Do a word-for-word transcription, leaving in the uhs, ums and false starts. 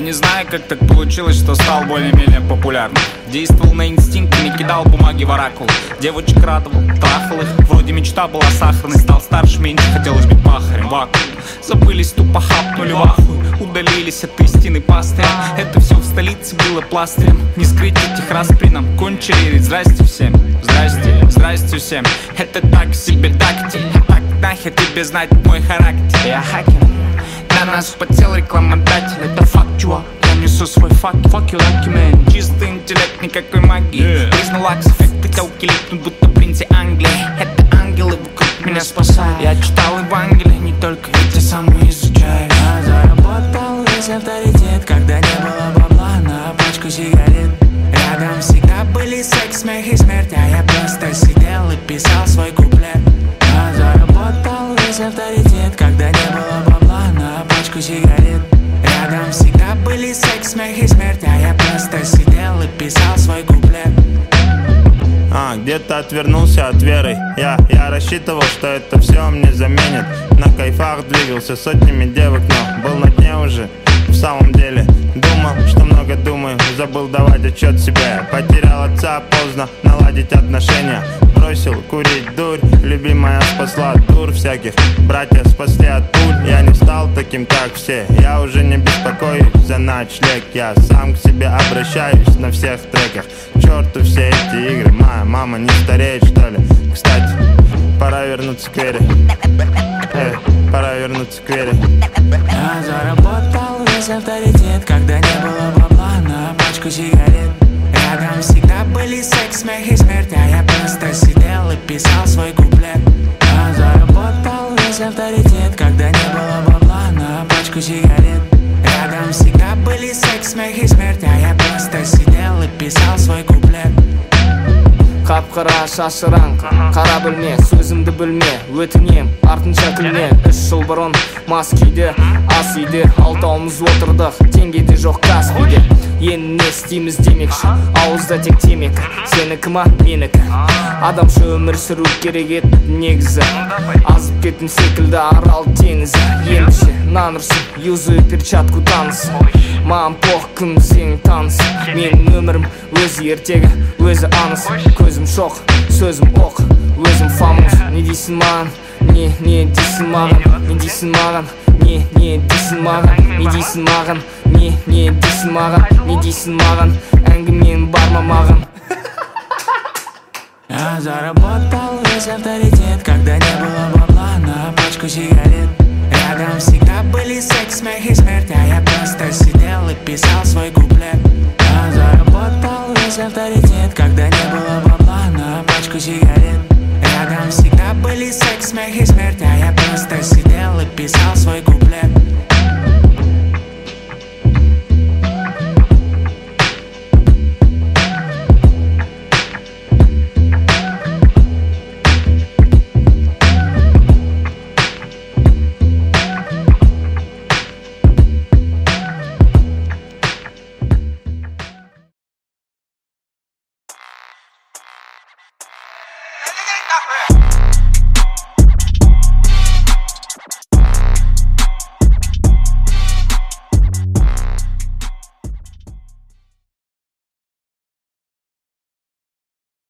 не знаю, как так получилось, что стал более-менее популярным. Действовал на инстинкте, не кидал бумаги в оракул. Девочек радовал, трахал их. Вроде мечта была сахарной. Стал старше, меньше хотелось быть пахарем. Вакуум. Забылись, тупо хапнули в ахуй. Удалились от истины пастыря. Это все в столице было пластырем. Не скрыть этих распринам. Кончили, здрасте всем. Здрасте, здрасте всем. Это так себе тактик. Так нахер тебе знать мой характер. Я хакер. На нас подсел рекламодатель. Это факт, чувак. Я несу свой факт. Fuck you like you, man. Чистый интеллект, никакой магии. yeah. Признал лакс-эффект, телки липнут, будто принцы Англии. Это ангелы вокруг меня спасают. Я читал Евангелие, не только эти самые изучаю. Я заработал весь авторитет, когда не было бабла на пачку сигарет. Рядом всегда были секс, смех и смерть, а я просто сидел и писал свой куплет. Я заработал весь авторитет, когда не было бабла на пачку сигарет. Рядом всегда были секс, смех и смерть, а я просто сидел и писал свой куплет. А, где-то отвернулся от веры. Я, я рассчитывал, что это все мне заменит. На кайфах двигался сотнями девок, но был на дне уже. В самом деле думал, что много думаю. Забыл давать отчет себе. Потерял отца, поздно наладить отношения. Бросил курить дурь, любимая спасла дур всяких. Братья спасли от пуль. Я не стал таким, как все. Я уже не беспокоюсь за ночлег. Я сам к себе обращаюсь на всех треках. К черту все эти игры. Моя мама не стареет, что ли? Кстати, пора вернуться к вере. Эй, пора вернуться к вере. Я заработал весь авторитет, когда не было бабла на пачку сигарет. Рядом всегда были секс, смех и смерть, а я просто сидел и писал свой куплет. Я заработал весь авторитет, когда не было бабла на пачку сигарет. Рядом всегда были секс, смех и смерть, а я просто сидел и писал свой куплет. Қап-қара шашыраң, қара білме, сөзімді білме, өтінем, артынша күлме. Үш жыл бұрын мас күйде, ас үйде, алтауымыз отырдық, теңгеде жоқ Каспийде. Енді не істейміз демекші, ауызда тек темекі, сенікі ма, менікі. Адамша өмір сүру керек еді негізі, азып кеттім секілді арал теңізі. Ендіше нанырсың, юзаю перчатку танысы. Маған пох кім сенің танысы. Менің өмірім өзі ертегі, өзі аныс. Көзім шоқ, сөзім оқ, өзім фамус. Не дейсің маған, не, не дейсің маған, не дейсің маған, не, не дейсің маған, не дейсің маған, не, не дейсің маған, не дейсің маған, әңгімен бар ма маған. Я заработал весь авторитет, когда не было бабла на пачку сигарет. Рядом всегда были секс, смех и смерть, а я просто сидел и писал свой куплет. Я заработал весь авторитет, когда не было бабла на пачку сигарет. Рядом всегда были секс, смех и смерть, а я просто сидел и писал свой куплет.